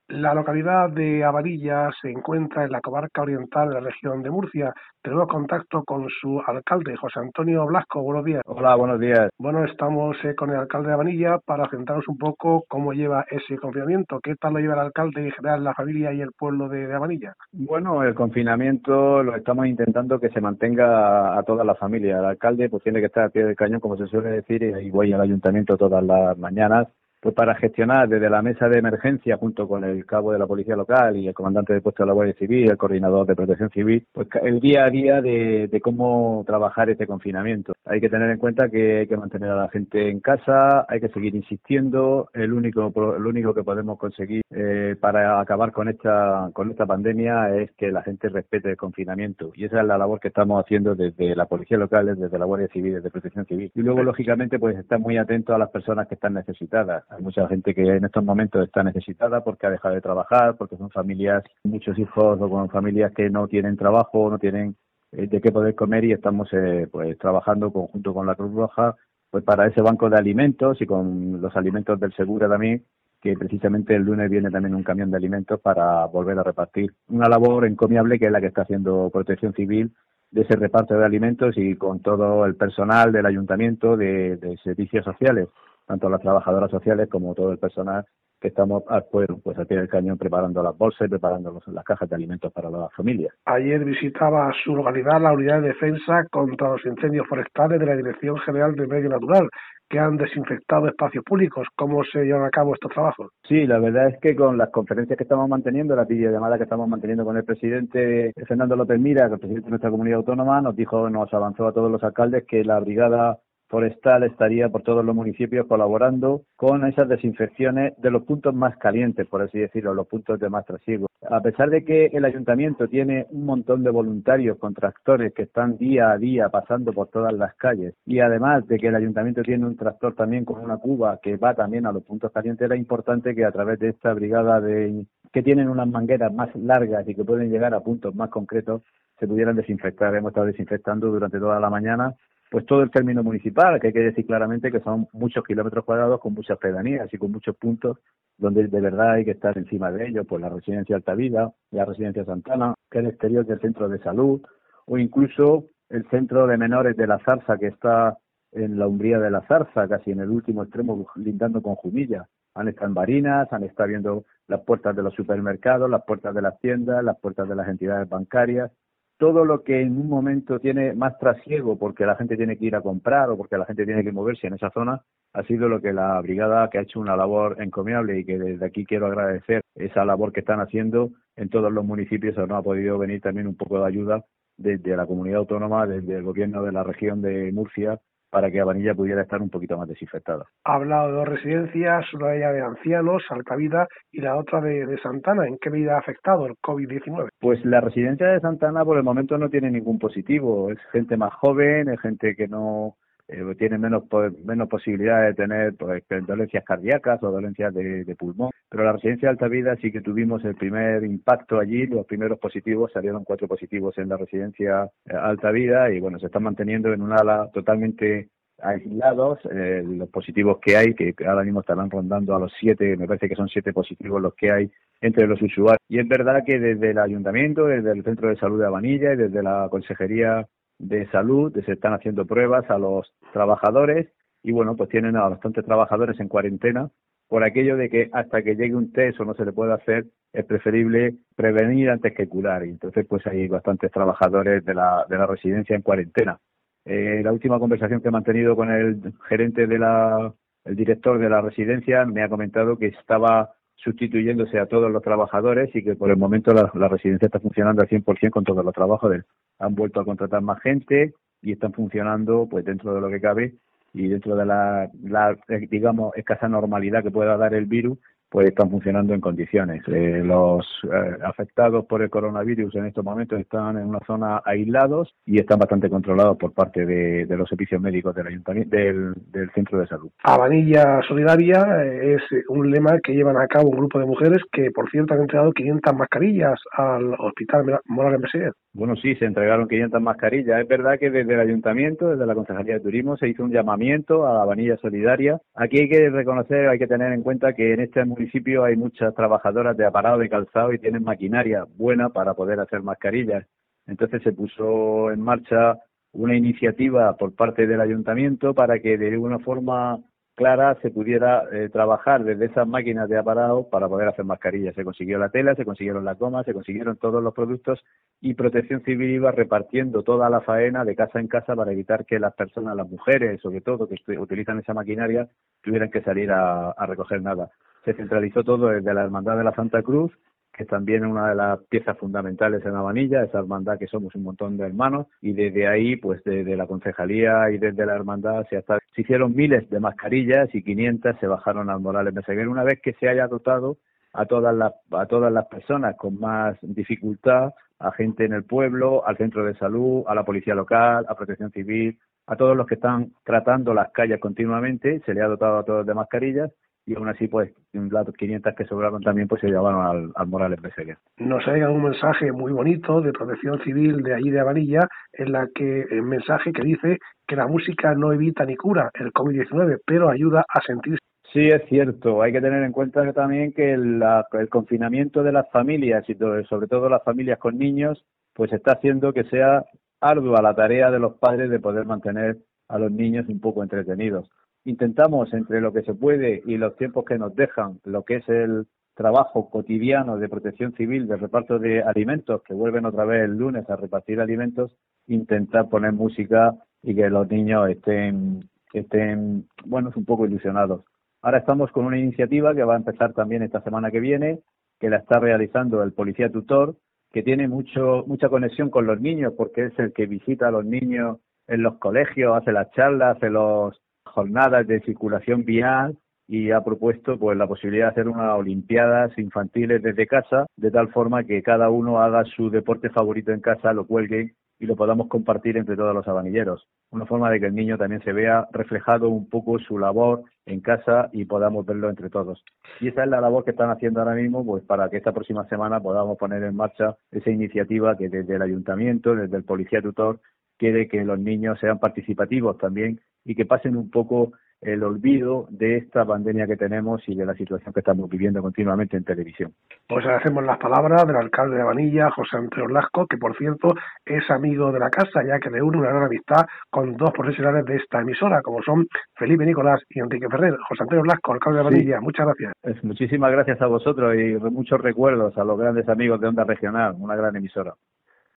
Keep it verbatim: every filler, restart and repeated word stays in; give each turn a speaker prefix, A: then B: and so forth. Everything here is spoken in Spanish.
A: La localidad de Avarilla se encuentra en la comarca oriental de la región de Murcia. Tenemos contacto con su alcalde, José Antonio Blasco. Buenos días.
B: Hola, buenos días.
A: Bueno, estamos eh, con el alcalde de Avarilla para centrarnos un poco cómo lleva ese confinamiento. ¿Qué tal lo lleva el alcalde y en general la familia y el pueblo de, de Avarilla?
B: Bueno, el confinamiento lo estamos intentando que se mantenga a, a toda la familia. El alcalde pues tiene que estar a pie del cañón, como se suele decir, y voy al ayuntamiento todas las mañanas pues para gestionar desde la mesa de emergencia junto con el cabo de la policía local y el comandante de puesto de la Guardia Civil, el coordinador de protección civil, pues el día a día de, de cómo trabajar este confinamiento. Hay que tener en cuenta que hay que mantener a la gente en casa, hay que seguir insistiendo. El único el único que podemos conseguir eh, para acabar con esta con esta pandemia es que la gente respete el confinamiento, y esa es la labor que estamos haciendo desde la policía local, desde la Guardia Civil, desde protección civil. Y luego, lógicamente, pues estar muy atento a las personas que están necesitadas. Hay mucha gente que en estos momentos está necesitada porque ha dejado de trabajar, porque son familias, muchos hijos o con familias que no tienen trabajo, no tienen eh, de qué poder comer, y estamos eh, pues trabajando conjunto con la Cruz Roja pues para ese banco de alimentos y con los alimentos del Segura también, que precisamente el lunes viene también un camión de alimentos para volver a repartir. Una labor encomiable que es la que está haciendo Protección Civil, de ese reparto de alimentos, y con todo el personal del ayuntamiento, de, de servicios sociales, tanto las trabajadoras sociales como todo el personal que estamos pues, pues al pie del cañón preparando las bolsas y preparando los, las cajas de alimentos para las familias.
A: Ayer visitaba su localidad la unidad de defensa contra los incendios forestales de la Dirección General de Medio Natural, que han desinfectado espacios públicos. ¿Cómo se llevan a cabo estos trabajos?
B: Sí, la verdad es que con las conferencias que estamos manteniendo, la videollamada que estamos manteniendo con el presidente Fernando López Mira, que el presidente de nuestra comunidad autónoma, nos dijo, nos avanzó a todos los alcaldes que la brigada forestal estaría por todos los municipios colaborando con esas desinfecciones de los puntos más calientes, por así decirlo, los puntos de más trasiego. A pesar de que el ayuntamiento tiene un montón de voluntarios con tractores que están día a día pasando por todas las calles, y además de que el ayuntamiento tiene un tractor también con una cuba que va también a los puntos calientes, era importante que a través de esta brigada de que tienen unas mangueras más largas y que pueden llegar a puntos más concretos, se pudieran desinfectar. Hemos estado desinfectando durante toda la mañana pues todo el término municipal, que hay que decir claramente que son muchos kilómetros cuadrados con muchas pedanías y con muchos puntos donde de verdad hay que estar encima de ellos, pues la residencia Altavida, la residencia Santana, que es el exterior del centro de salud, o incluso el centro de menores de la Zarza, que está en la umbría de la Zarza, casi en el último extremo, lindando con Jumilla. Han estado en Barinas, han estado viendo las puertas de los supermercados, las puertas de las tiendas, las puertas de las entidades bancarias. Todo lo que en un momento tiene más trasiego porque la gente tiene que ir a comprar o porque la gente tiene que moverse en esa zona, ha sido lo que la brigada, que ha hecho una labor encomiable, y que desde aquí quiero agradecer esa labor que están haciendo en todos los municipios. No ha podido venir también un poco de ayuda desde la comunidad autónoma, desde el gobierno de la región de Murcia, para que Avanilla pudiera estar un poquito más desinfectada.
A: Ha hablado de dos residencias, una de ellas de ancianos, Altavida, y la otra de, de Santana. ¿En qué medida ha afectado el COVID diecinueve?
B: Pues la residencia de Santana por el momento no tiene ningún positivo. Es gente más joven, es gente que no eh, tiene menos menos posibilidades de tener pues, dolencias cardíacas o dolencias de, de pulmón. Pero la residencia de Altavida sí que tuvimos el primer impacto allí. Los primeros positivos, salieron cuatro positivos en la residencia eh, Altavida, y bueno, se están manteniendo en un ala totalmente aislados. Eh, los positivos que hay, que ahora mismo estarán rondando a los siete, me parece que son siete positivos los que hay entre los usuarios. Y es verdad que desde el ayuntamiento, desde el Centro de Salud de Avanilla y desde la Consejería de Salud se están haciendo pruebas a los trabajadores, y bueno, pues tienen a bastantes trabajadores en cuarentena por aquello de que hasta que llegue un test o no se le puede hacer, es preferible prevenir antes que curar, y entonces pues hay bastantes trabajadores de la, de la residencia en cuarentena. Eh, la última conversación que he mantenido con el gerente de la, el director de la residencia, me ha comentado que estaba sustituyéndose a todos los trabajadores y que por el momento la, la residencia está funcionando al cien por ciento con todos los trabajadores. Han vuelto a contratar más gente y están funcionando pues dentro de lo que cabe y dentro de la, la digamos, escasa normalidad que pueda dar el virus, pues están funcionando en condiciones. Eh, los eh, afectados por el coronavirus en estos momentos están en una zona aislados y están bastante controlados por parte de, de los servicios médicos del ayuntamiento, del, del centro de salud.
A: Avanilla Solidaria es un lema que llevan a cabo un grupo de mujeres que, por cierto, han entregado quinientas mascarillas al Hospital Moral en Meseguer.
B: Bueno, sí, se entregaron quinientas mascarillas. Es verdad que desde el Ayuntamiento, desde la Concejalía de Turismo, se hizo un llamamiento a la Vanilla Solidaria. Aquí hay que reconocer, hay que tener en cuenta que en este municipio hay muchas trabajadoras de aparado de calzado y tienen maquinaria buena para poder hacer mascarillas. Entonces se puso en marcha una iniciativa por parte del Ayuntamiento para que de una forma clara se pudiera eh, trabajar desde esas máquinas de aparado para poder hacer mascarillas. Se consiguió la tela, se consiguieron las gomas, se consiguieron todos los productos y Protección Civil iba repartiendo toda la faena de casa en casa para evitar que las personas, las mujeres sobre todo, que utilizan esa maquinaria, tuvieran que salir a, a recoger nada. Se centralizó todo desde la Hermandad de la Santa Cruz, que es también una de las piezas fundamentales en la Vanilla, esa hermandad que somos un montón de hermanos, y desde ahí, pues desde la concejalía y desde la hermandad se, hasta, se hicieron miles de mascarillas y quinientas se bajaron al Morales Meseguer. Una vez que se haya dotado a todas las a todas las personas con más dificultad, a gente en el pueblo, al centro de salud, a la policía local, a Protección Civil, a todos los que están tratando las calles continuamente, se le ha dotado a todos de mascarillas. Y aún así, pues, las quinientas que sobraron también pues se llevaron al, al Morales Meseguer.
A: Nos ha llegado un mensaje muy bonito de Protección Civil de allí de Vanilla, en la que el mensaje que dice que la música no evita ni cura el COVID diecinueve, pero ayuda a sentirse.
B: Sí, es cierto. Hay que tener en cuenta que también que el, la, el confinamiento de las familias y todo, sobre todo las familias con niños, pues está haciendo que sea ardua la tarea de los padres de poder mantener a los niños un poco entretenidos. Intentamos, entre lo que se puede y los tiempos que nos dejan, lo que es el trabajo cotidiano de Protección Civil, de reparto de alimentos, que vuelven otra vez el lunes a repartir alimentos, intentar poner música y que los niños estén, estén bueno, un poco ilusionados. Ahora estamos con una iniciativa que va a empezar también esta semana que viene, que la está realizando el policía tutor, que tiene mucho mucha conexión con los niños, porque es el que visita a los niños en los colegios, hace las charlas, hace los jornadas de circulación vial y ha propuesto pues la posibilidad de hacer unas olimpiadas infantiles desde casa, de tal forma que cada uno haga su deporte favorito en casa, lo cuelgue y lo podamos compartir entre todos los abanilleros. Una forma de que el niño también se vea reflejado un poco su labor en casa y podamos verlo entre todos. Y esa es la labor que están haciendo ahora mismo, pues para que esta próxima semana podamos poner en marcha esa iniciativa que desde el ayuntamiento, desde el policía tutor, quiere que los niños sean participativos también y que pasen un poco el olvido de esta pandemia que tenemos y de la situación que estamos viviendo continuamente en televisión.
A: Pues agradecemos las palabras del alcalde de Vanilla, José Antonio Blasco, que por cierto es amigo de la casa, ya que reúne una gran amistad con dos profesionales de esta emisora, como son Felipe Nicolás y Enrique Ferrer. José Antonio Blasco, alcalde de Vanilla, sí. Muchas gracias.
B: Pues muchísimas gracias a vosotros y muchos recuerdos a los grandes amigos de Onda Regional, una gran emisora.